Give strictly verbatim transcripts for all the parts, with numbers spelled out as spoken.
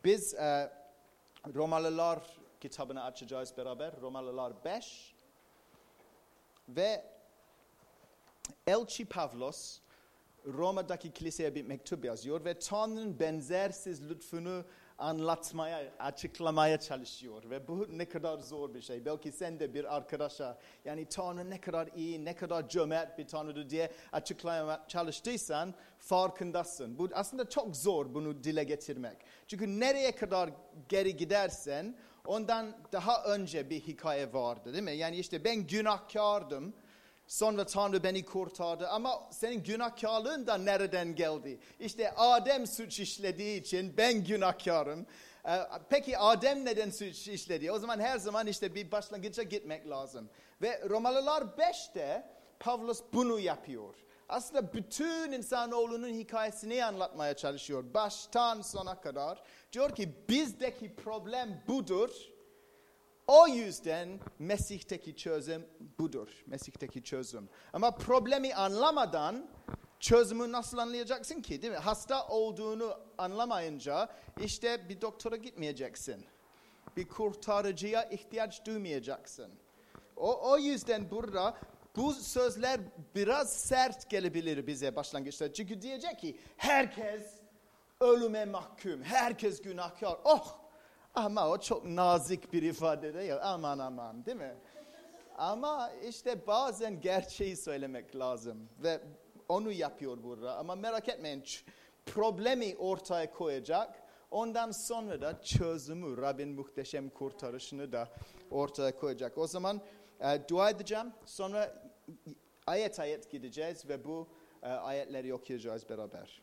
Biz e, Romalılar kitabını açacağız beraber. Romalılar beş. Ve Elçi Pavlos Roma'daki kiliseye bir mektup yazıyor ve Tanrı'nın benzersiz lütfunu anlatmaya, açıklamaya çalışıyor. Ve bu ne kadar zor bir şey. Belki sen de bir arkadaşa, yani Tanrı ne kadar iyi, ne kadar cömert bir Tanrı'dır diye açıklamaya çalıştıysan farkındasın. Bu aslında çok zor bunu dile getirmek. Çünkü nereye kadar geri gidersen ondan daha önce bir hikaye vardı, değil mi? Yani işte ben günahkardım. Sonra Tanrı beni kurtardı ama senin günahkarlığın da nereden geldi? İşte Adem suç işlediği için ben günahkarım. Ee, peki Adem neden suç işledi? O zaman her zaman işte bir başlangıca gitmek lazım. Ve Romalılar beşte Pavlos bunu yapıyor. Aslında bütün insanoğlunun hikayesini anlatmaya çalışıyor. Baştan sona kadar. Diyor ki bizdeki problem budur. O yüzden Mesih'teki çözüm budur. Mesih'teki çözüm. Ama problemi anlamadan çözümü nasıl anlayacaksın ki, değil mi? Hasta olduğunu anlamayınca işte bir doktora gitmeyeceksin. Bir kurtarıcıya ihtiyaç duymayacaksın. O, o yüzden burada bu sözler biraz sert gelebilir bize başlangıçta. Çünkü diyecek ki herkes ölüme mahkum, herkes günahkar. Oh! Ama o çok nazik bir ifade değil. Aman aman, değil mi? Ama işte bazen gerçeği söylemek lazım. Ve onu yapıyor burada. Ama merak etmeyin, problemi ortaya koyacak. Ondan sonra da çözümü, Rabbin muhteşem kurtarışını da ortaya koyacak. O zaman e, dua edeceğim. Sonra ayet ayet gideceğiz ve bu e, ayetleri okuyacağız beraber.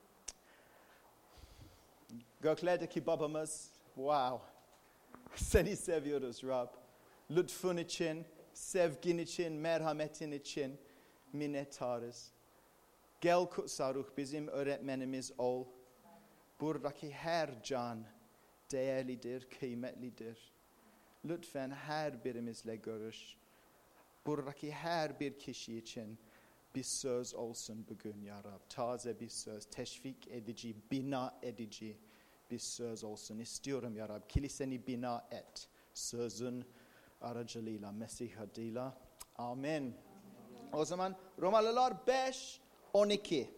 Göklerdeki babamız, wow, seni seviyoruz Rab. Lütfun için, sevgin için, merhametin için minnettarız. Gel kutsal ruh bizim öğretmenimiz ol. Buradaki her can değerlidir, kıymetlidir. Lütfen her birimizle görüş. Buradaki her bir kişi için bir söz olsun bugün ya Rab. Taze bir söz, teşvik edici, bina edici bir söz olsun istiyorum ya Rab. Kiliseni bina et. Sözün aracılığıyla, Mesih adıyla. Amin. O zaman Romalılar beş on iki.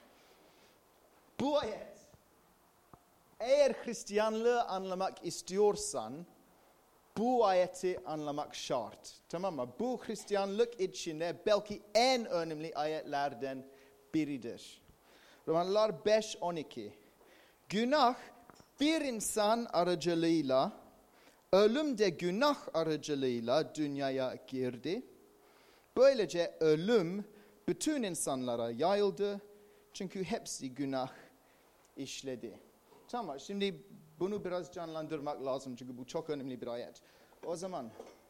Bu ayet, eğer Hristiyanlığı anlamak istiyorsan, bu ayeti anlamak şart. Tamam mı? Bu Hristiyanlık içinde belki en önemli ayetlerden biridir. Romalılar beş on iki. Günah bir insan aracılığıyla, ölüm de günah aracılığıyla dünyaya girdi. Böylece ölüm bütün insanlara yayıldı. Çünkü hepsi günah işledi. Tamam, şimdi bunu biraz canlandırmak lazım. Çünkü bu çok önemli bir ayet. O zaman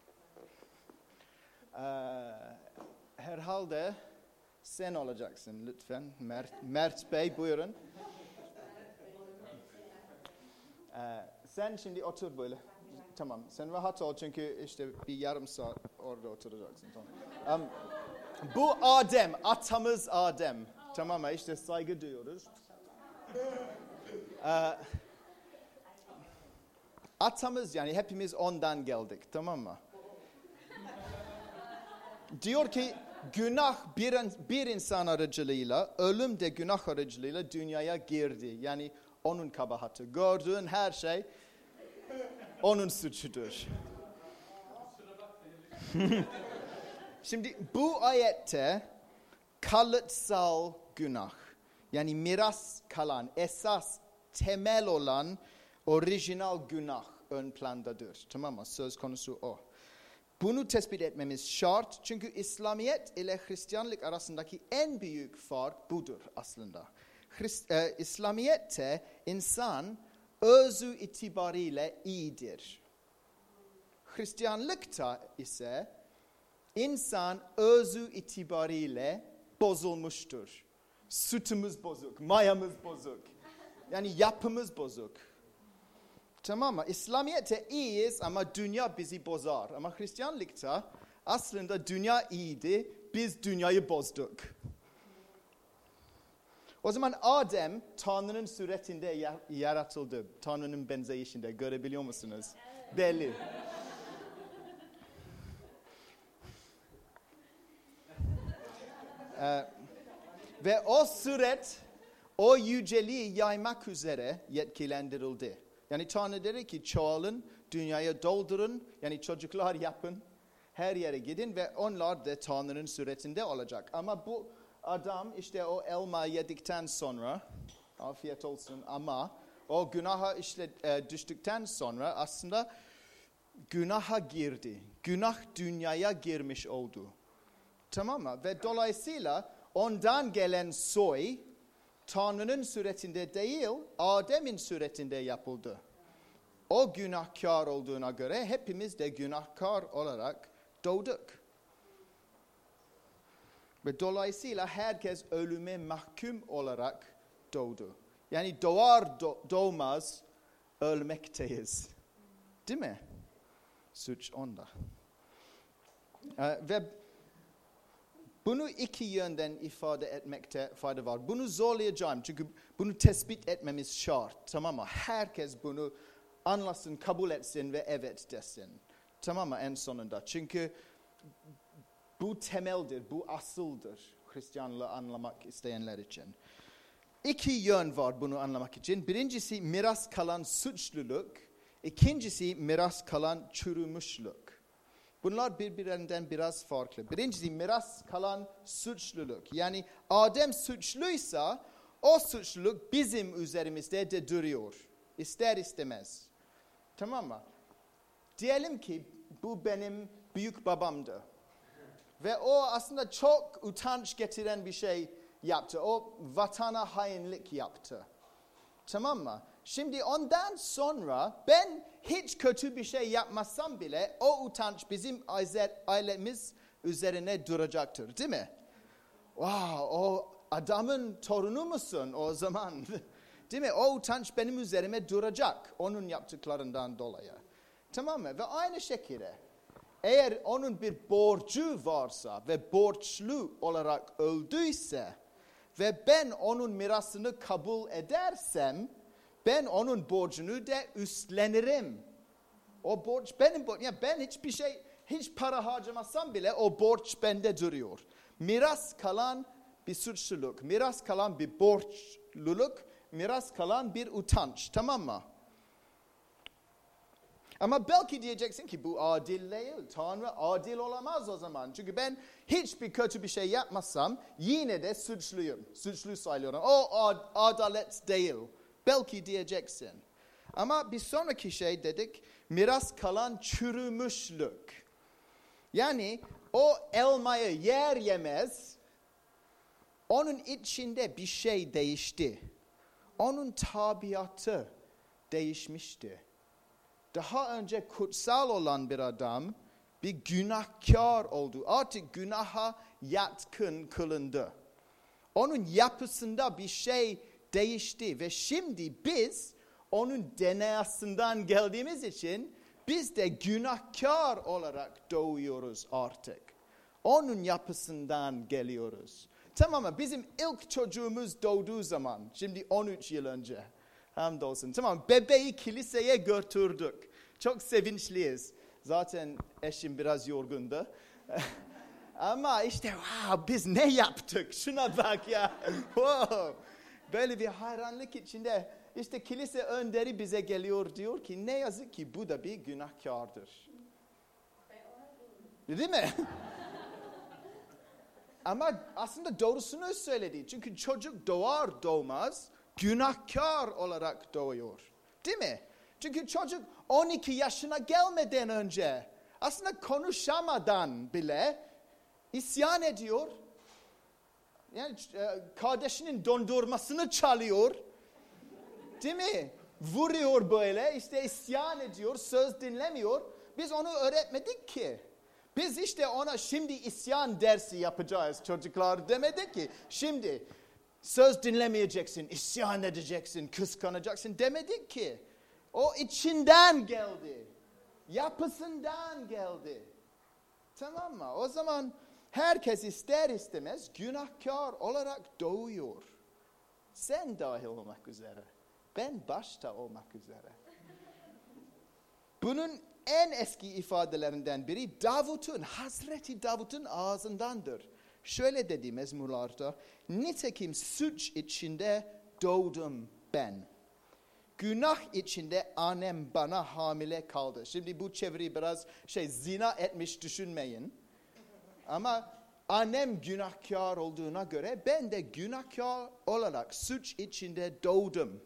e, herhalde sen olacaksın lütfen. Mert, Mert Bey buyurun. Ee, sen şimdi otur böyle. Tamam. Sen rahat ol çünkü işte bir yarım saat orada oturacaksın. Tamam. Um, bu Adem, atamız Adem. Tamam mı? İşte saygı duyuyoruz. Ee, atamız, yani hepimiz ondan geldik. Tamam mı? Diyor ki günah bir, bir insan aracılığıyla, ölüm de günah aracılığıyla dünyaya girdi. Yani onun kabahati. Gördüğün her şey onun suçudur. Şimdi bu ayette kalıtsal günah, yani miras kalan, esas temel olan orijinal günah ön plandadır. Tamam mı? Söz konusu o. Bunu tespit etmemiz şart çünkü İslamiyet ile Hristiyanlık arasındaki en büyük fark budur aslında. Hrist, e, İslamiyet'te insan özü itibariyle iyidir. Hristiyanlıkta ise insan özü itibariyle bozulmuştur. Sütümüz bozuk, mayamız bozuk. Yani yapımız bozuk. Tamam mı? İslamiyet'te iyiyiz ama dünya bizi bozar. Ama Hristiyanlıkta aslında dünya iyiydi, biz dünyayı bozduk. O zaman Adem Tanrı'nın suretinde ya- yaratıldı. Tanrı'nın benzeyişinde. Görebiliyor musunuz? Belli. ee, ve o suret o yüceliği yaymak üzere yetkilendirildi. Yani Tanrı dedi ki çoğalın, dünyaya doldurun, yani çocuklar yapın, her yere gidin ve onlar da Tanrı'nın suretinde olacak. Ama bu adam işte o elma yedikten sonra, afiyet olsun, ama o günaha işte e, düştükten sonra aslında günaha girdi. Günah dünyaya girmiş oldu. Tamam mı? Ve dolayısıyla ondan gelen soy Tanrı'nın suretinde değil, Adem'in suretinde yapıldı. O günahkar olduğuna göre hepimiz de günahkar olarak doğduk. Ve dolayısıyla herkes ölüme mahkum olarak doğdu. Yani doğar do- doğmaz ölmekteyiz. Değil mi? Suç onda. Ee, ve bunu iki yönden ifade etmekte fayda var. Bunu zorlayacağım çünkü bunu tespit etmemiz şart. Tamam mı? Herkes bunu anlasın, kabul etsin ve evet desin. Tamam mı? En sonunda. Çünkü bu temeldir, bu asıldır Hristiyanlığı anlamak isteyenler için. İki yön var bunu anlamak için. Birincisi miras kalan suçluluk. İkincisi miras kalan çürümüşlük. Bunlar birbirinden biraz farklı. Birincisi miras kalan suçluluk. Yani Adem suçluysa o suçluluk bizim üzerimizde de duruyor. İster istemez. Tamam mı? Diyelim ki bu benim büyük babamdı. Ve o aslında çok utanç getiren bir şey yaptı. O vatana hainlik yaptı. Tamam mı? Şimdi ondan sonra ben hiç kötü bir şey yapmasam bile o utanç bizim ailemiz üzerine duracaktır. Değil mi? Wow, o adamın torunu musun o zaman? Değil mi? O utanç benim üzerime duracak. Onun yaptıklarından dolayı. Tamam mı? Ve aynı şekilde eğer onun bir borcu varsa ve borçlu olarak öldüyse ve ben onun mirasını kabul edersem ben onun borcunu da üstlenirim. O borç benim borcum. Yani ben hiçbir şey, hiç para harcamasam bile o borç bende duruyor. Miras kalan bir suçluluk, miras kalan bir borçluluk, miras kalan bir utanç. Tamam mı? Ama belki diyeceksin ki bu adil değil. Tanrı adil olamaz o zaman. Çünkü ben hiçbir kötü bir şey yapmasam yine de suçluyum. Suçlu sayılıyorum. O ad- adalet değil. Belki diyeceksin. Ama bir sonraki şey dedik, miras kalan çürümüşlük. Yani o elmayı yer yemez, onun içinde bir şey değişti. Onun tabiatı değişmişti. Daha önce kutsal olan bir adam bir günahkar oldu. Artık günaha yatkın kılındı. Onun yapısında bir şey değişti ve şimdi biz onun D N A'sından geldiğimiz için biz de günahkar olarak doğuyoruz artık. Onun yapısından geliyoruz. Tamam mı? Bizim ilk çocuğumuz doğduğu zaman, şimdi on üç yıl önce, hamdolsun. Tamam, bebeği kiliseye götürdük. Çok sevinçliyiz. Zaten eşim biraz yorgundu. Ama işte wow, biz ne yaptık? Şuna bak ya. Wow. Böyle bir hayranlık içinde işte kilise önderi bize geliyor, diyor ki ne yazık ki bu da bir günahkardır. Değil mi? Ama aslında doğrusunu söyledi. Çünkü çocuk doğar doğmaz günahkar olarak doğuyor. Değil mi? Çünkü çocuk on iki yaşına gelmeden önce aslında konuşamadan bile isyan ediyor. Yani kardeşinin dondurmasını çalıyor. Değil mi? Vuruyor böyle, işte isyan ediyor, söz dinlemiyor. Biz onu öğretmedik ki. Biz işte ona şimdi isyan dersi yapacağız çocuklar demedik ki. Şimdi söz dinlemeyeceksin, isyan edeceksin, kıskanacaksın demedik ki. O içinden geldi. Yapısından geldi. Tamam mı? O zaman herkes ister istemez günahkar olarak doğuyor. Sen dahil olmak üzere. Ben başta olmak üzere. Bunun en eski ifadelerinden biri Davut'un, Hazreti Davut'un ağzındandır. Şöyle dedi mezmurlarda, nitekim suç içinde doğdum ben. Günah içinde annem bana hamile kaldı. Şimdi bu çeviri biraz şey zina etmiş düşünmeyin. Ama annem günahkar olduğuna göre ben de günahkar olarak suç içinde doğdum.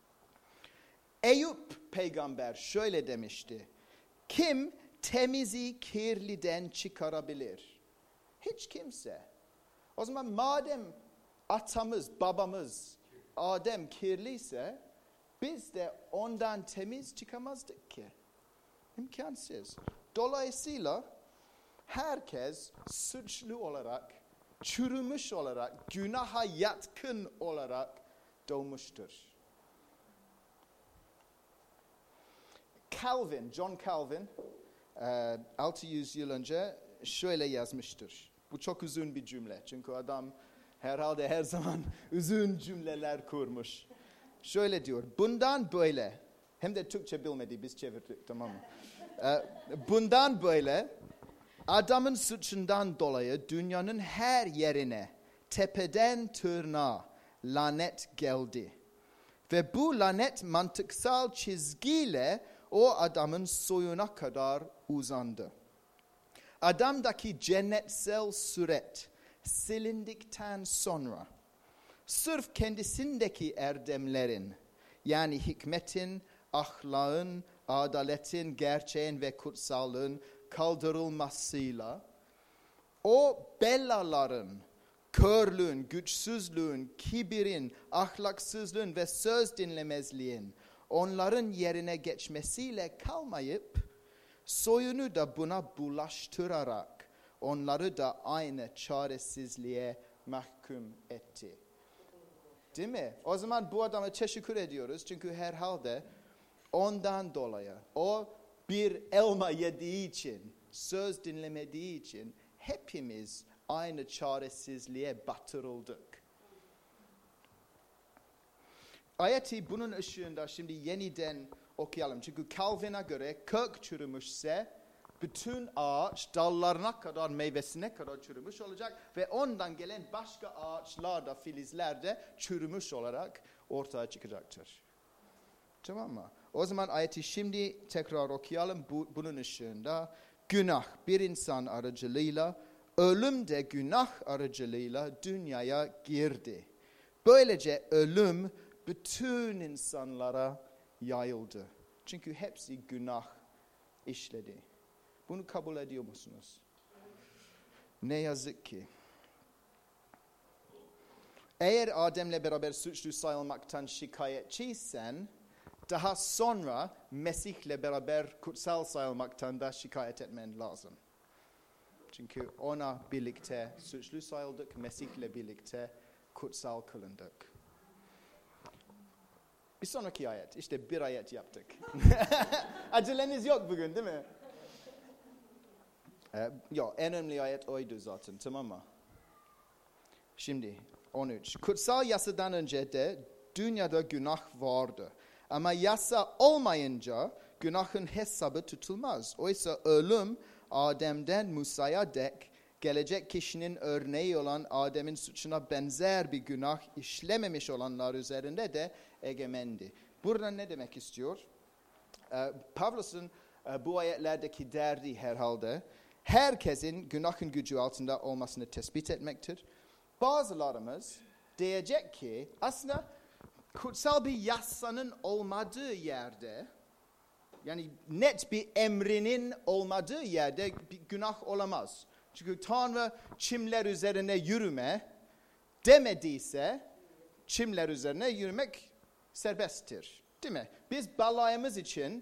Eyüp peygamber şöyle demişti. Kim temizi kirliden çıkarabilir? Hiç kimse. O zaman madem atamız, babamız Adem kirliyse biz de ondan temiz çıkamazdık ki. İmkansız. Dolayısıyla herkes suçlu olarak, çürümüş olarak, günaha yatkın olarak doğmuştur. Calvin, John Calvin, altı yüz yıl önce şöyle yazmıştır. Bu çok uzun bir cümle. Çünkü adam herhalde her zaman uzun cümleler kurmuş. Şöyle diyor, bundan böyle, hem de Türkçe bilmedi, biz çevirdik, tamam mı? Bundan böyle, adamın suçundan dolayı dünyanın her yerine, tepeden tırnağa lanet geldi. Ve bu lanet mantıksal çizgiyle o adamın soyuna kadar uzandı. Adamdaki cennetsel suret silindikten sonra, sırf kendisindeki erdemlerin, yani hikmetin, ahlakın, adaletin, gerçeğin ve kutsallığın kaldırılmasıyla, o belaların, körlüğün, güçsüzlüğün, kibirin, ahlaksızlığın ve söz dinlemezliğin onların yerine geçmesiyle kalmayıp, soyunu da buna bulaştırarak onları da aynı çaresizliğe mahkum etti. Değil mi? O zaman bu adama teşekkür ediyoruz. Çünkü herhalde ondan dolayı, o bir elma yediği için, söz dinlemediği için hepimiz aynı çaresizliğe batırıldık. Ayeti bunun ışığında şimdi yeniden okuyalım. Çünkü Calvin'e göre kök çürümüşse bütün ağaç dallarına kadar, meyvesine kadar çürümüş olacak ve ondan gelen başka ağaçlar da, filizler de çürümüş olarak ortaya çıkacaktır. Tamam mı? O zaman ayeti şimdi tekrar okuyalım bu, bunun ışığında. Günah bir insan aracılığıyla, ölüm de günah aracılığıyla dünyaya girdi. Böylece ölüm bütün insanlara yayıldı. Çünkü hepsi günah işledi. Bunu kabul ediyor musunuz? Ne yazık ki. Eğer Adem'le beraber suçlu sayılmaktan şikayetçiysen, daha sonra Mesih'le beraber kutsal sayılmaktan da şikayet etmen lazım. Çünkü ona birlikte suçlu sayıldık, Mesih'le birlikte kutsal kılındık. Bir sonraki ayet. İşte bir ayet yaptık. Aceleniz yok bugün değil mi? Ee, yok, en önemli ayet oydu zaten, tamam mı? Şimdi on üç. Kutsal yasadan önce de dünyada günah vardı. Ama yasa olmayınca günahın hesabı tutulmaz. Oysa ölüm Adem'den Musa'ya dek gelecek kişinin örneği olan Adem'in suçuna benzer bir günah işlememiş olanlar üzerinde de egemendi. Burada ne demek istiyor? Ee, Pavlus'un e, bu ayetlerdeki derdi herhalde herkesin günahın gücü altında olmasını tespit etmektir. Bazılarımız diyecek ki aslında kutsal bir yasanın olmadığı yerde, yani net bir emrinin olmadığı yerde bir günah olamaz. Çünkü Tanrı çimler üzerine yürüme demediyse çimler üzerine yürümek serbesttir. Değil mi? Biz balayımız için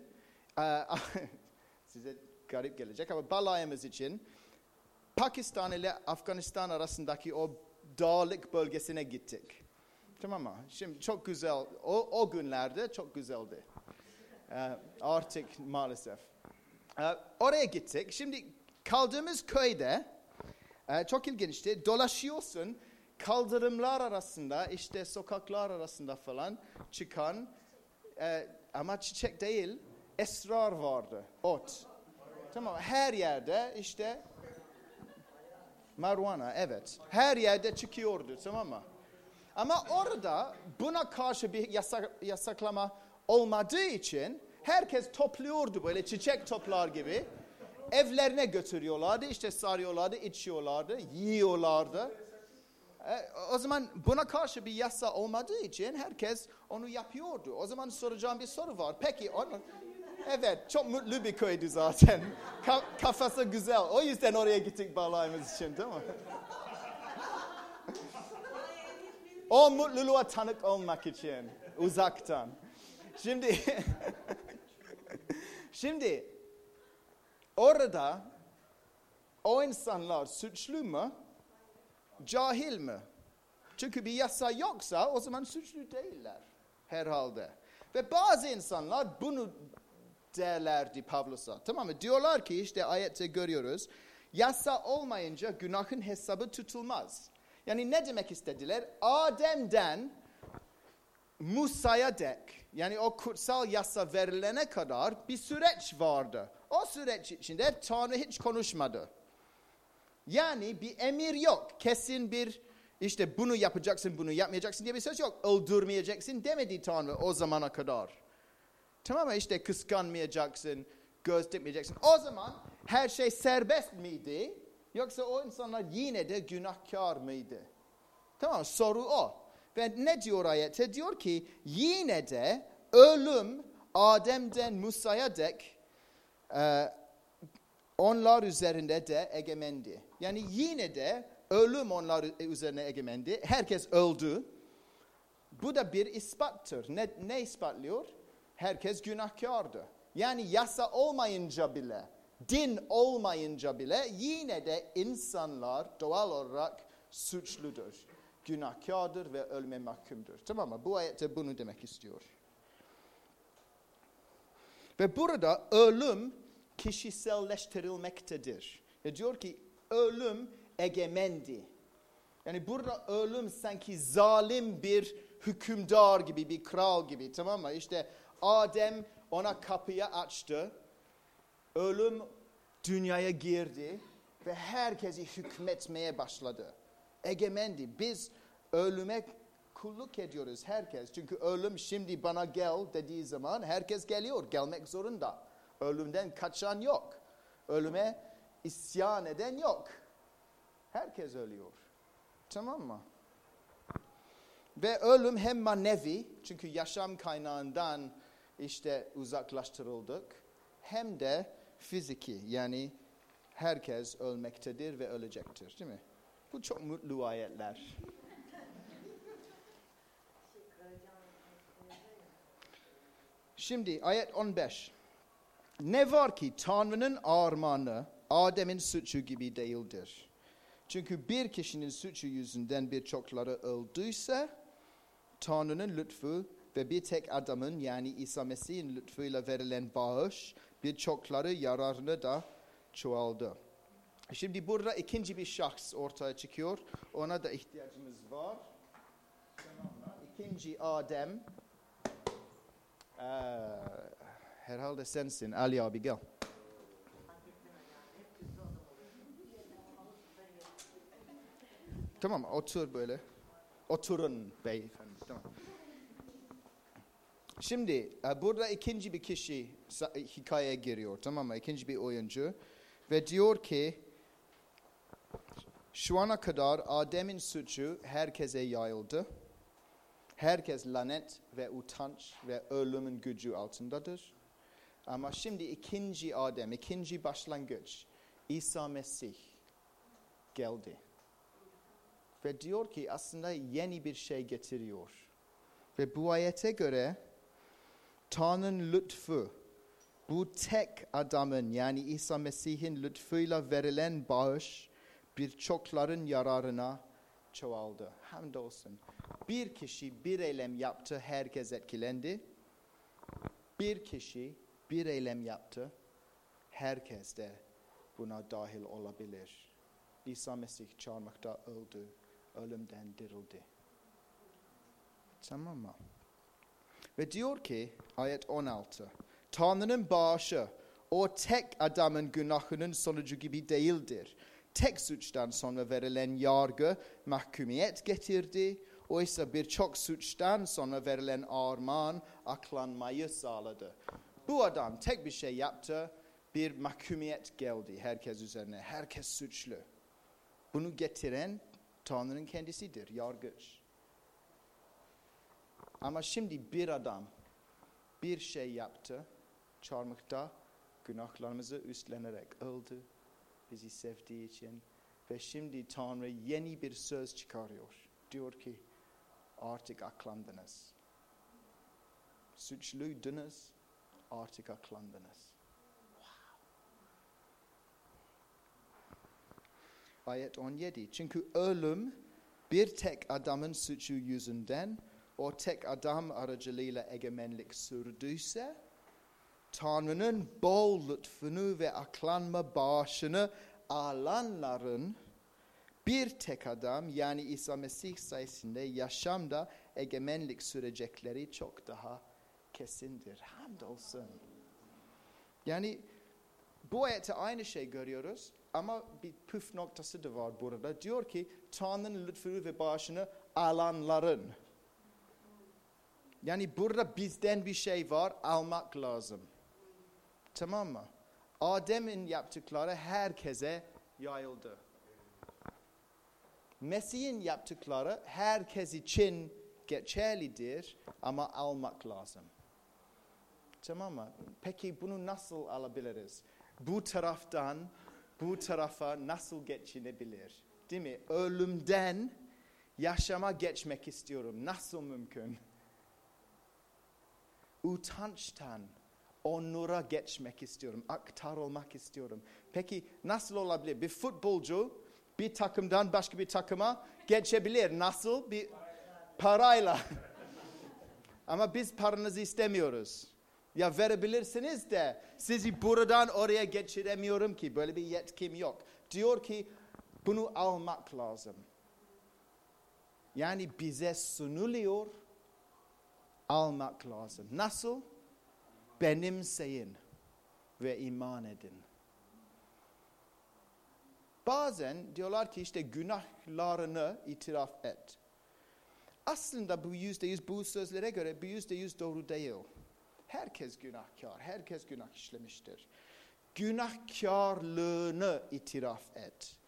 size garip gelecek ama balayımız için Pakistan ile Afganistan arasındaki o dağlık bölgesine gittik. Tamam mı? Şimdi çok güzel, o, o günlerde çok güzeldi. Ee, artık maalesef. Ee, oraya gittik. Şimdi kaldığımız köyde e, çok ilginçti. Dolaşıyorsun, kaldırımlar arasında, işte sokaklar arasında falan çıkan e, ama çiçek değil, esrar vardı, ot. Tamam, her yerde işte marijuana, evet. Her yerde çıkıyordu, tamam mı? Ama orada buna karşı bir yasak, yasaklama olmadığı için herkes topluyordu böyle çiçek toplar gibi. Evlerine götürüyorlardı, işte sarıyorlardı, içiyorlardı, yiyorlardı. E, o zaman buna karşı bir yasa olmadığı için herkes onu yapıyordu. O zaman soracağım bir soru var. Peki onun... Evet, çok mutlu bir köydü zaten. Ka- kafası güzel. O yüzden oraya gittik balayımız için, değil mi? O mutluluğa tanık olmak için, uzaktan. Şimdi, şimdi orada o insanlar suçlu mu, cahil mi? Çünkü bir yasa yoksa o zaman suçlu değiller herhalde. Ve bazı insanlar bunu derlerdi Pavlus'a. Tamam mı? Diyorlar ki işte ayette görüyoruz. Yasa olmayınca günahın hesabı tutulmaz. Yani ne demek istediler? Adem'den Musa'ya dek, yani o kutsal yasa verilene kadar bir süreç vardı. O süreç içinde Tanrı hiç konuşmadı. Yani bir emir yok. Kesin bir işte bunu yapacaksın, bunu yapmayacaksın diye bir söz yok. Öldürmeyeceksin demedi Tanrı o zamana kadar. Tamam mı? İşte kıskanmayacaksın, göz dikmeyeceksin. O zaman her şey serbest miydi? Yoksa o insanlar yine de günahkar mıydı? Tamam mı? Soru o. Ve ne diyor ayette? Diyor ki yine de ölüm Adem'den Musa'ya dek e, onlar üzerinde de egemendi. Yani yine de ölüm onlar üzerine egemendi. Herkes öldü. Bu da bir ispattır. Ne, ne ispatlıyor? Herkes günahkardı. Yani yasa olmayınca bile, din olmayınca bile yine de insanlar doğal olarak suçludur. Günahkardır ve ölüme mahkumdur. Tamam mı? Bu ayette bunu demek istiyor. Ve burada ölüm kişiselleştirilmektedir. Ya diyor ki ölüm egemendi. Yani burada ölüm sanki zalim bir hükümdar gibi, bir kral gibi, tamam mı? İşte Adem ona kapıyı açtı. Ölüm dünyaya girdi ve herkesi hükmetmeye başladı. Egemendi. Biz ölüme kulluk ediyoruz herkes. Çünkü ölüm şimdi bana gel dediği zaman herkes geliyor. Gelmek zorunda. Ölümden kaçan yok. Ölüme isyan eden yok. Herkes ölüyor. Tamam mı? Ve ölüm hem manevi, çünkü yaşam kaynağından işte uzaklaştırıldık, hem de fiziki, yani herkes ölmektedir ve ölecektir, değil mi? Bu çok mutlu ayetler. Şimdi ayet on beş. Ne var ki Tanrı'nın armağanı Adem'in suçu gibi değildir. Çünkü bir kişinin suçu yüzünden birçokları öldüyse, Tanrı'nın lütfu ve bir tek adamın yani İsa Mesih'in lütfuyla verilen bağış birçokları yararına da çoğaldı. Şimdi burada ikinci bir şahs ortaya çıkıyor. Ona da ihtiyacımız var. İkinci Adem. Ee, herhalde sensin. Ali abi gel. Tamam, otur böyle. Oturun beyefendi. Tamam. Şimdi burada ikinci bir kişi hikayeye giriyor, tamam mı? İkinci bir oyuncu. Ve diyor ki şu ana kadar Adem'in suçu herkese yayıldı. Herkes lanet ve utanç ve ölümün gücü altındadır. Ama şimdi ikinci Adem, ikinci başlangıç, İsa Mesih geldi. Ve diyor ki aslında yeni bir şey getiriyor. Ve bu ayete göre Tanrı'nın lütfu, bu tek adamın yani İsa Mesih'in lütfuyla verilen bağış birçokların yararına çoğaldı. Hamdolsun. Bir kişi bir eylem yaptı, herkes etkilendi. Bir kişi bir eylem yaptı, herkes de buna dahil olabilir. İsa Mesih çarmıhta öldü. ölümden dirildi. Tamam mı? Ve diyor ki ayet on altı. Tanrı'nın bağışı o tek adamın günahının sonucu gibi değildir. Tek suçtan sonra verilen yargı mahkumiyet getirdi. Oysa birçok suçtan sonra verilen armağan aklanmayı sağladı. Bu adam tek bir şey yaptı. Bir mahkumiyet geldi herkes üzerine. Herkes suçlu. Bunu getiren Tanrı'nın kendisidir, yargıç. Ama şimdi bir adam bir şey yaptı. Çarmıhta günahlarımızı üstlenerek öldü. Bizi sevdiği için. Ve şimdi Tanrı yeni bir söz çıkarıyor. Diyor ki artık aklandınız. Suçluydunuz, artık aklandınız. Wow. Ayet on yedi. Çünkü ölüm bir tek adamın suçu yüzünden o tek adam aracılığıyla egemenlik sürdüyse Tanrı'nın bol lütfunu ve aklanma bağışını alanların bir tek adam yani İsa Mesih sayesinde yaşamda egemenlik sürecekleri çok daha kesindir. Hamdolsun. Yani bu ayette aynı şey görüyoruz ama bir püf noktası da var burada. Diyor ki Tanrı'nın lütfunu ve bağışını alanların. Yani burada bizden bir şey var, almak lazım. Tamam mı? Adem'in yaptıkları herkese yayıldı. Mesih'in yaptıkları herkes için geçerlidir ama almak lazım. Tamam mı? Peki bunu nasıl alabiliriz? Bu taraftan bu tarafa nasıl geçilebilir? Değil mi? Ölümden yaşama geçmek istiyorum. Nasıl mümkün? Utançtan onura geçmek istiyorum. Aktarılmak istiyorum. Peki nasıl olabilir? Bir futbolcu bir takımdan başka bir takıma geçebilir. Nasıl? Bir parayla. Ama biz paranızı istemiyoruz. Ya verebilirsiniz de sizi buradan oraya geçiremiyorum ki. Böyle bir yetkim yok. Diyor ki bunu almak lazım. Yani bize sunuluyor, almak lazım. Nasıl? Benimseyin ve iman edin. Bazen diyorlar ki işte günahlarını itiraf et. Aslında bu yüzde yüz bu sözlere göre bu yüzde yüz doğru değil. Herkes günahkar, herkes günah işlemiştir. Günahkarlığını itiraf et.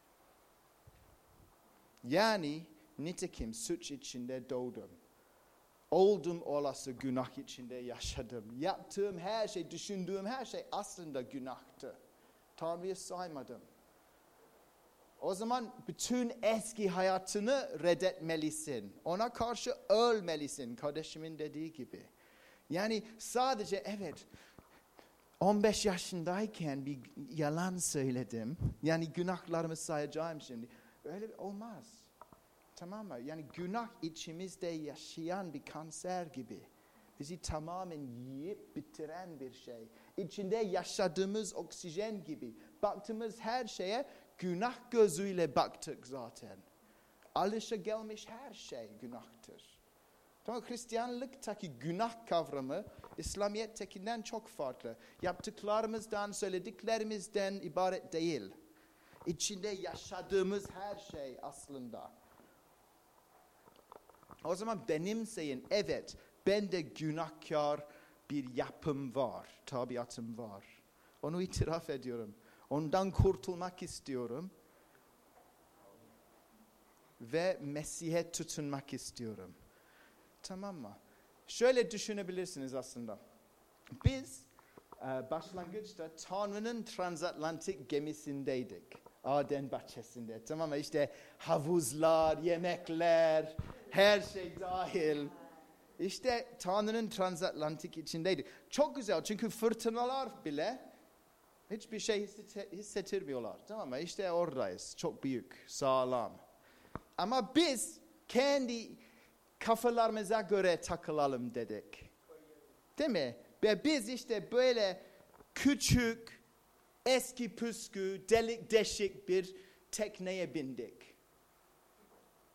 Yani nitekim suç içinde doğdum. Oldum olası günah içinde yaşadım. Yaptığım her şey, düşündüğüm her şey aslında günahtı. Tanrı'yı saymadım. O zaman bütün eski hayatını reddetmelisin. Ona karşı ölmelisin. Kardeşimin dediği gibi. Yani sadece evet on beş yaşındayken bir yalan söyledim. Yani günahlarımı sayacağım şimdi. Öyle olmaz. Tamam mı? Yani günah içimizde yaşayan bir kanser gibi. Bizi tamamen yiyip bitiren bir şey. İçinde yaşadığımız oksijen gibi. Baktığımız her şeye günah gözüyle baktık zaten. Alışagelmiş her şey günahtır. Tamam, Hristiyanlıktaki günah kavramı İslamiyet'tekinden çok farklı. Yaptıklarımızdan, söylediklerimizden ibaret değil. İçinde yaşadığımız her şey aslında. O zaman benimseyin, evet, bende günahkar bir yapım var, tabiatım var. Onu itiraf ediyorum. Ondan kurtulmak istiyorum. Ve Mesih'e tutunmak istiyorum. Tamam mı? Şöyle düşünebilirsiniz aslında. Biz başlangıçta Tanrı'nın transatlantik gemisindeydik. Aden bahçesinde. Tamam mı? İşte havuzlar, yemekler, her şey dahil. İşte Tanrı'nın transatlantik içindeydik. Çok güzel çünkü fırtınalar bile hiçbir şey hissettirmiyorlar. Tamam mı? İşte oradayız. Çok büyük, sağlam. Ama biz kendi kafalarımıza göre takılalım dedik. Değil mi? Ve biz işte böyle küçük, eski püskü, delik deşik bir tekneye bindik.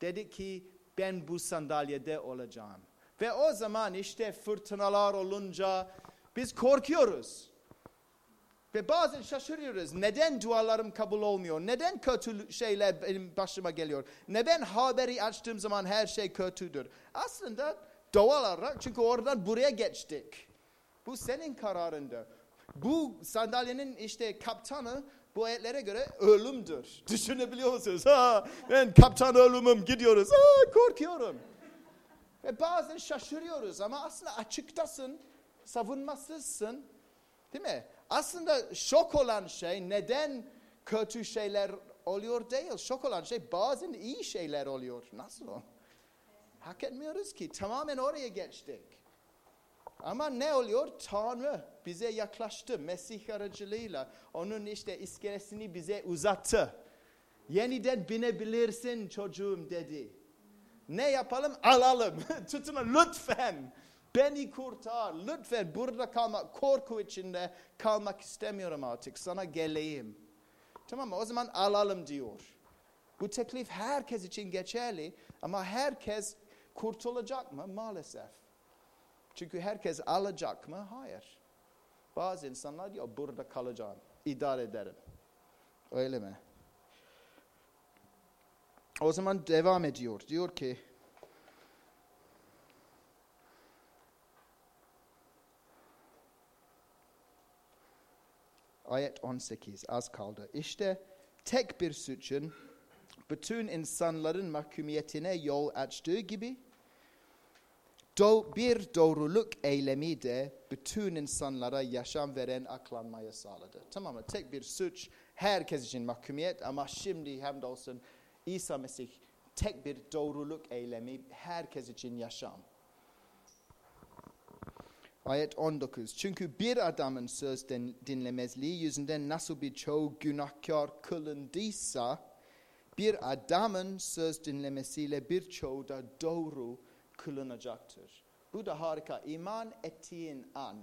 Dedi ki ben bu sandalyede olacağım. Ve o zaman işte fırtınalar olunca biz korkuyoruz. Ve bazen şaşırıyoruz. Neden dualarım kabul olmuyor? Neden kötü şeyler benim başıma geliyor? Neden haberi açtığım zaman her şey kötüdür? Aslında doğal olarak çünkü oradan buraya geçtik. Bu senin kararında. Bu sandalyenin işte kaptanı bu ayetlere göre ölümdür. Düşünebiliyor musunuz? Ha, ben kaptan ölümüm gidiyoruz. Ha, korkuyorum. Ve bazen şaşırıyoruz ama aslında açıktasın, savunmasızsın. Değil mi? Aslında şok olan şey neden kötü şeyler oluyor değil. Şok olan şey bazen iyi şeyler oluyor. Nasıl o? Hak etmiyoruz ki. Tamamen oraya geçtik. Ama ne oluyor? Tanrı bize yaklaştı. Mesih aracılığıyla onun işte iskelesini bize uzattı. Yeniden binebilirsin çocuğum dedi. Ne yapalım? Alalım. Tutun lütfen. Beni kurtar. Lütfen burada kalmak, korku içinde kalmak istemiyorum artık. Sana geleyim. Tamam mı? O zaman alalım diyor. Bu teklif herkes için geçerli ama herkes kurtulacak mı? Maalesef. Çünkü herkes alacak mı? Hayır. Bazı insanlar diyor burada kalacağım. İdare ederim. Öyle mi? O zaman devam ediyor. Diyor ki ayet on sekiz az kaldı. İşte tek bir suçun bütün insanların mahkumiyetine yol açtığı gibi do, bir doğruluk eylemi de bütün insanlara yaşam veren aklanmayı sağladı. Tamam mı? Tek bir suç herkes için mahkumiyet ama şimdi hamdolsun İsa Mesih tek bir doğruluk eylemi herkes için yaşam. Ayet on dokuz. Çünkü bir adamın söz dinlemezliği yüzünden nasıl birçoğu günahkar kılındıysa bir adamın söz dinlemesiyle birçoğu da doğru kılınacaktır. Bu da harika. İman ettiğin an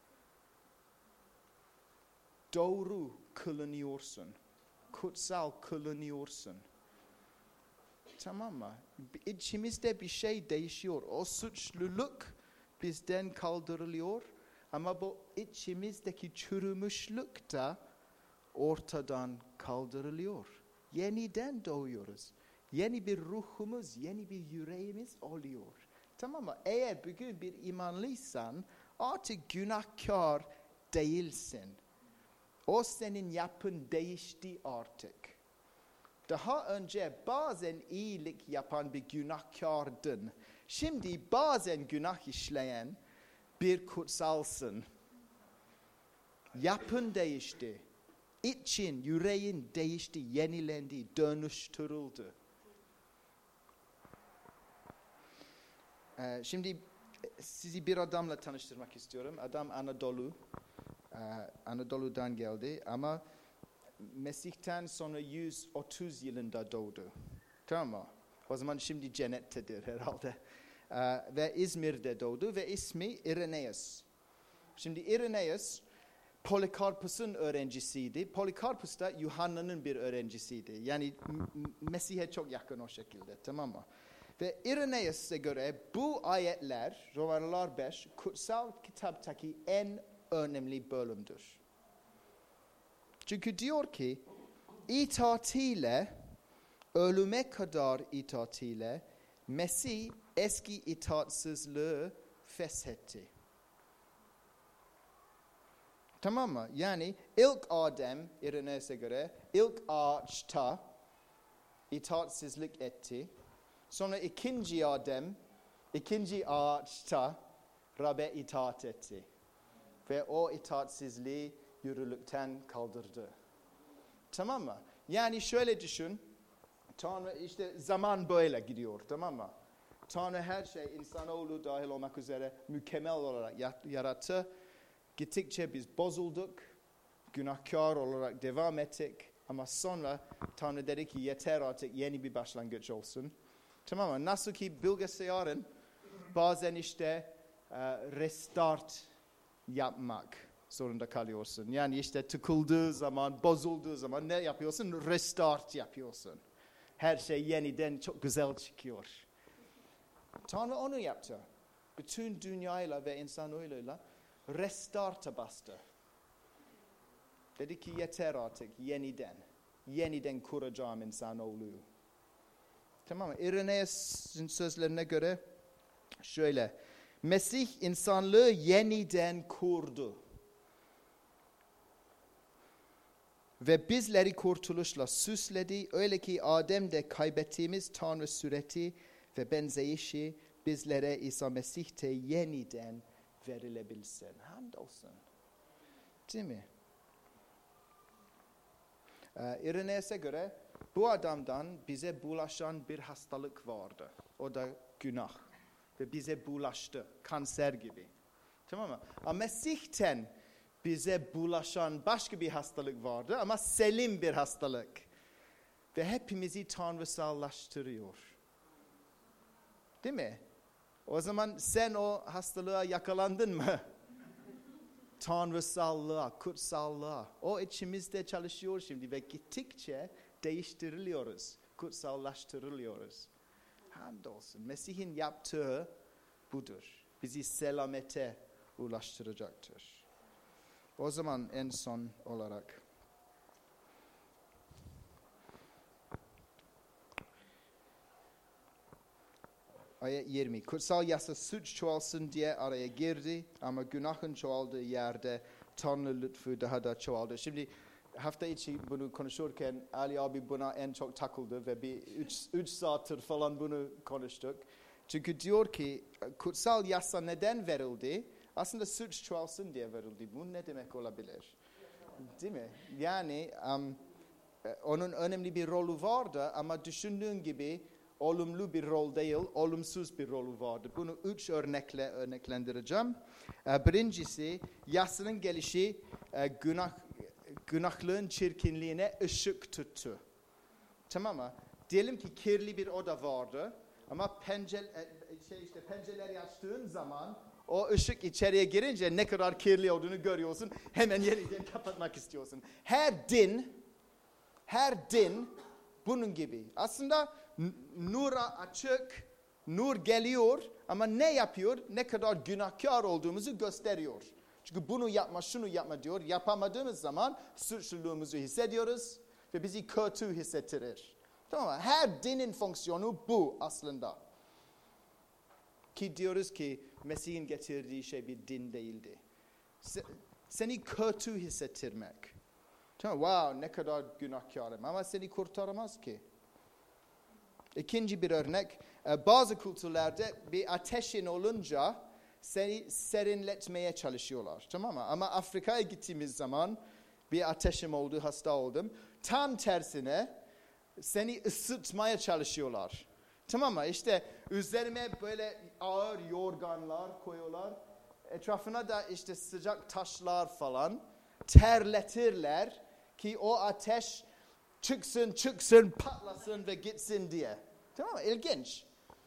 doğru kılınıyorsun. Kutsal kılınıyorsun. Tamam mı? İçimizde bir şey değişiyor. O suçluluk bizden kaldırılıyor. Ama bu içimizdeki çürümüşlük de ortadan kaldırılıyor. Yeniden doğuyoruz. Yeni bir ruhumuz, yeni bir yüreğimiz oluyor. Tamam mı? Eğer bugün bir imanlıysan artık günahkar değilsin. O senin yapın değişti artık. Daha önce bazen iyilik yapan bir günahkardın. Şimdi bazen günah işleyen bir kutsalsın. Yapın değişti. İçin, yüreğin değişti, yenilendi, dönüştürüldü. Ee, şimdi sizi bir adamla tanıştırmak istiyorum. Adam Anadolu. Ee, Anadolu'dan geldi ama Mesih'ten sonra yüz otuz yılında doğdu. Tamam mı? O zaman şimdi cennettedir herhalde. Ee, ve İzmir'de doğdu ve ismi Irenaeus. Şimdi Irenaeus Polikarpus'un öğrencisiydi. Polikarpus da Yuhanna'nın bir öğrencisiydi. Yani Mesih'e çok yakın o şekilde. Tamam mı? Ve Irenaeus'a göre bu ayetler, Romalılar beş, kutsal kitaptaki en önemli bölümdür. Çünkü diyor ki, itaatiyle, ölüme kadar itaatiyle, Mesih eski itaatsizliği feshetti. Tamam mı? Yani ilk Adem, Irenaeus'a göre, ilk ağaçta itaatsizlik etti. Sonra ikinci Adem, ikinci ağaçta Rab'be itaat etti. Ve o itaatsizliği yürürlükten kaldırdı. Tamam mı? Yani şöyle düşün. Tanrı işte zaman böyle gidiyor. Tamam mı? Tanrı her şey insanoğlu dahil olmak üzere mükemmel olarak yarattı. Gittikçe biz bozulduk. Günahkar olarak devam ettik. Ama sonra Tanrı dedi ki yeter artık yeni bir başlangıç olsun. Tamam mı? Nasıl ki bilgisayarın bazen işte uh, restart yapmak zorunda kalıyorsun. Yani işte tıkıldığı zaman, bozulduğu zaman ne yapıyorsun? Restart yapıyorsun. her şey yeniden çok güzel çıkıyor. Tanrı onu yaptı. Bütün dünyayla ve insanoğluyla restart'a bastı. Dedi ki yeter artık yeniden. Yeniden kuracağım insanoğlu. Tamam mı? İrenaeus'un sözlerine göre şöyle. Mesih insanlığı yeniden kurdu. Ve bizleri kurtuluşla süsledi. Öyle ki Adem'de kaybettiğimiz Tanrı sureti ve benzeyişi bizlere İsa Mesih'te yeniden verilebilsin. Hamdolsun. Değil mi? Ee, İrenaeus'a göre bu adamdan bize bulaşan bir hastalık vardı. O da günah. Ve bize bulaştı. Kanser gibi. Tamam mı? Ama Mesih'ten bize bulaşan başka bir hastalık vardı ama selim bir hastalık. Ve hepimizi tanrısallaştırıyor. Değil mi? O zaman sen o hastalığa yakalandın mı? Tanrısallığa, kutsallığa. O içimizde çalışıyor şimdi ve gittikçe değiştiriliyoruz. Kutsallaştırılıyoruz. Hamdolsun. Mesih'in yaptığı budur. Bizi selamete ulaştıracaktır. O zaman en son olarak ayet yirmi. Kutsal yasa suç çoğalsın diye araya girdi ama günahın çoğaldığı yerde Tanrı lütfu daha da çoğaldı. Şimdi hafta içi bunu konuşurken Ali abi buna en çok takıldı ve bir üç, üç saattir falan bunu konuştuk. Çünkü diyor ki kutsal yasa neden verildi? Aslında suç çoğalsın diye verildi. Bu ne demek olabilir? Değil mi? Yani um, onun önemli bir rolü vardı ama düşündüğün gibi olumlu bir rol değil, olumsuz bir rolü vardı. Bunu üç örnekle örneklendireceğim. Birincisi, yasanın gelişi günah, günahlığın çirkinliğine ışık tuttu. Tamam mı? Diyelim ki kirli bir oda vardı ama pencere, şey işte pencereleri açtığın zaman o ışık içeriye girince ne kadar kirli olduğunu görüyorsun. Hemen yeniden kapatmak istiyorsun. Her din, her din bunun gibi. Aslında nura açık, nur geliyor ama ne yapıyor? Ne kadar günahkar olduğumuzu gösteriyor. Çünkü bunu yapma, şunu yapma diyor. Yapamadığımız zaman suçluluğumuzu hissediyoruz ve bizi kötü hissettirir. Tamam mı? Her dinin fonksiyonu bu aslında. Ki diyoruz ki Mesih'in getirdiği şey bir din değildi. Seni kötü hissettirmek. Tamam, wow ne kadar günahkarım ama seni kurtaramaz ki. İkinci bir örnek, bazı kültürlerde bir ateşin olunca seni serinletmeye çalışıyorlar. Tamam mı? Ama Afrika'ya gittiğimiz zaman bir ateşim oldu, hasta oldum. Tam tersine seni ısıtmaya çalışıyorlar. Tamam mı? İşte üzerime böyle ağır yorganlar koyuyorlar. Etrafına da işte sıcak taşlar falan terletirler ki o ateş çıksın çıksın patlasın ve gitsin diye. Tamam mı? İlginç.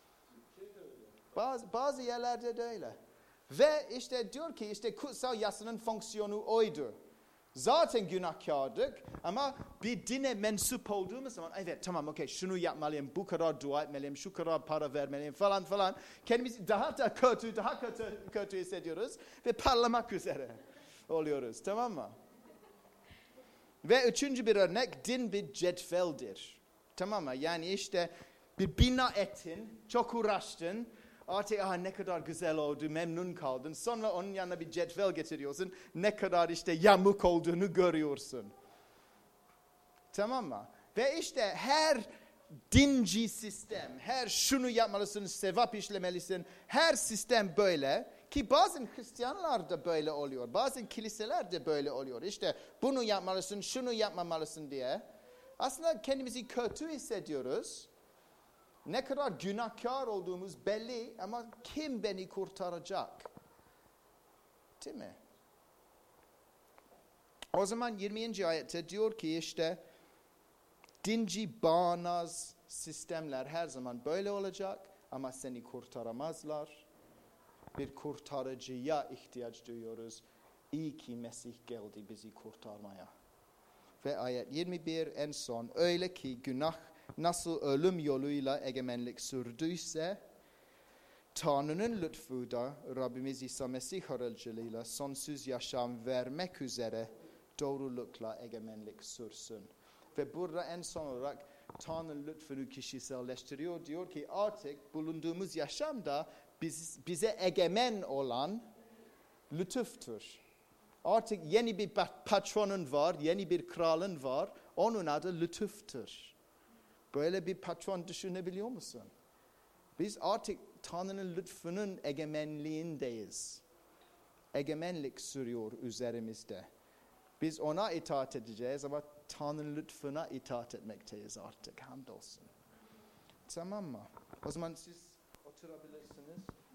Bazı, bazı yerlerde de öyle. Ve işte diyor ki işte kutsal yasanın fonksiyonu oydu. Zaten günahkardık ama bir dine mensup olduğumuz zaman evet tamam okey şunu yapmalıyım, bu kadar dua etmeliyim, şu kadar para vermeliyim falan falan. Kendimizi daha da kötü, daha kötü, kötü hissediyoruz ve parlamak üzere oluyoruz, tamam mı? Ve üçüncü bir örnek, din bir cetveldir. Tamam mı? Yani işte bir bina ettin, çok uğraştın. Artık ah, ne kadar güzel oldu, memnun kaldın. Sonra onun yanına bir cetvel getiriyorsun. Ne kadar işte yamuk olduğunu görüyorsun. Tamam mı? Ve işte her dinci sistem, her şunu yapmalısın, sevap işlemelisin. Her sistem böyle. Ki bazen Hristiyanlar da böyle oluyor. Bazen kiliseler de böyle oluyor. İşte bunu yapmalısın, şunu yapmamalısın diye. Aslında kendimizi kötü hissediyoruz. Ne kadar günahkar olduğumuz belli ama kim beni kurtaracak? Değil mi? O zaman yirminci ayette diyor ki işte dinci, bağnaz sistemler her zaman böyle olacak ama seni kurtaramazlar. Bir kurtarıcıya ihtiyaç duyuyoruz. İyi ki Mesih geldi bizi kurtarmaya. Ve ayet yirmi bir en son öyle ki günah nasıl ölüm yoluyla egemenlik sürdüyse, Tanrı'nın lütfu da Rabbimiz İsa Mesih aracılığıyla sonsuz yaşam vermek üzere doğrulukla egemenlik sürsün. Ve burada en son olarak Tanrı'nın lütfunu kişiselleştiriyor. Diyor ki artık bulunduğumuz yaşamda biz, bize egemen olan lütuftur. Artık yeni bir patronun var, yeni bir kralın var. Onun adı lütuftur. Böyle bir patron düşünebiliyor musun? Biz artık Tanrı'nın lütfunun egemenliğindeyiz. Egemenlik sürüyor üzerimizde. Biz ona itaat edeceğiz ama Tanrı'nın lütfuna itaat etmekteyiz artık. Hamdolsun. Tamam mı? O zaman siz oturabilirsiniz.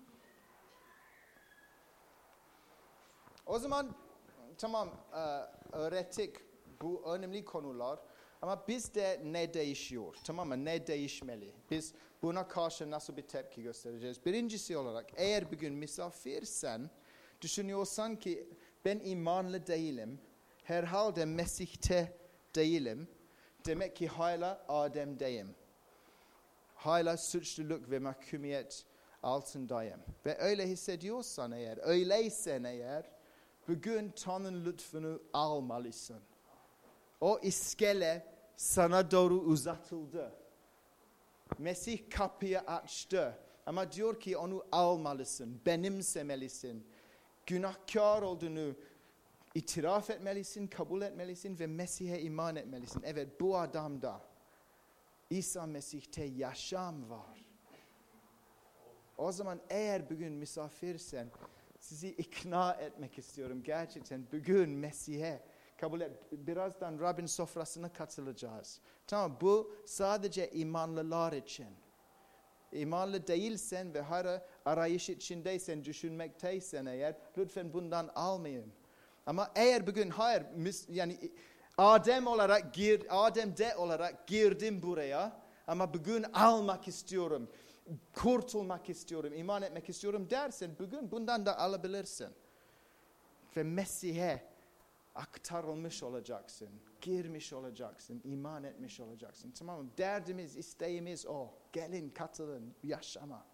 O zaman tamam öğrettik bu önemli konular ama bizde ne değişiyor? Tamam mı? Ne değişmeli? Biz buna karşı nasıl bir tepki göstereceğiz? Birincisi olarak eğer bir gün misafirsen düşünüyorsan ki ben imanlı değilim. Herhalde Mesih'te değilim. Demek ki hala Adem'deyim. Hala suçluluk ve mahkumiyet altındayım. Ve öyle hissediyorsan eğer, öyleysen eğer, bugün Tanrı'nın lütfunu almalısın. O iskele sana doğru uzatıldı. Mesih kapıyı açtı. Ama diyor ki onu almalısın, benimsemelisin. Günahkar olduğunu İtiraf etmelisin, kabul etmelisin ve Mesih'e iman etmelisin. Evet, bu adamda İsa Mesih'te yaşam var. O zaman eğer bugün misafirsen sizi ikna etmek istiyorum. Gerçekten bugün Mesih'e kabul et. Birazdan Rabbin sofrasına katılacağız. Tamam, bu sadece imanlılar için. İmanlı değilsen ve hala arayış içindeysen, düşünmekteysen eğer lütfen bundan almayın. Ama eğer bugün hayır yani Adem olarak gir, Adem'de olarak girdim buraya ama bugün almak istiyorum, kurtulmak istiyorum, iman etmek istiyorum dersen bugün bundan da alabilirsin. Ve Mesih'e aktarılmış olacaksın, girmiş olacaksın, iman etmiş olacaksın. Tamam mı? Derdimiz, isteğimiz o. Gelin, katılın, yaşama.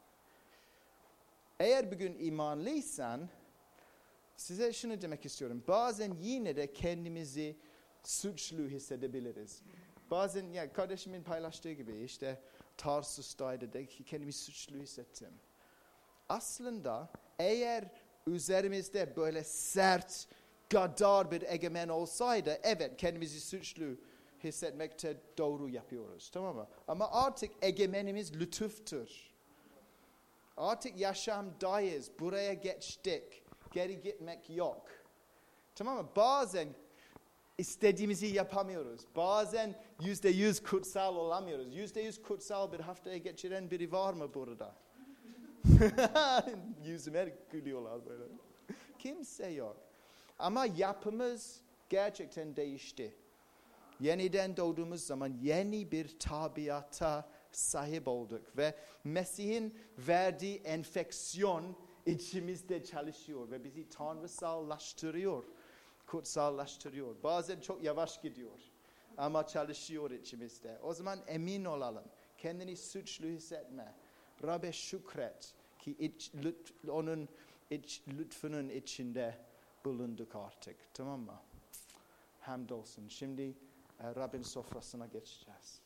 Eğer bugün imanlıysan size şunu demek istiyorum. Bazen yine de kendimizi suçlu hissedebiliriz. Bazen ya kardeşimin paylaştığı gibi işte Tarsus'taydı de ki kendimi suçlu hissettim. Aslında eğer üzerimizde böyle sert, gaddar bir egemen olsaydı evet kendimizi suçlu hissetmekte doğru yapıyoruz. Tamam mı? Ama artık egemenimiz lütuftur. Artık yaşamdayız. Buraya geçtik. Geri gitmek yok. Tamam mı? Bazen istediğimizi yapamıyoruz. Bazen yüzde yüz kutsal olamıyoruz. Yüzde yüz kutsal bir haftaya geçiren biri var mı burada? Yüzüme gülüyorlar böyle. Kimse yok. Ama yapımız gerçekten değişti. Yeniden doğduğumuz zaman yeni bir tabiata sahip olduk. Ve Mesih'in verdiği enfeksiyon içimizde çalışıyor ve bizi tanrısallaştırıyor, kutsallaştırıyor. Bazen çok yavaş gidiyor ama çalışıyor içimizde. O zaman emin olalım. Kendini suçlu hissetme. Rabbe şükret ki iç, lüt, onun iç, lütfunun içinde bulunduk artık. Tamam mı? Hamdolsun. Şimdi Rabbin sofrasına geçeceğiz.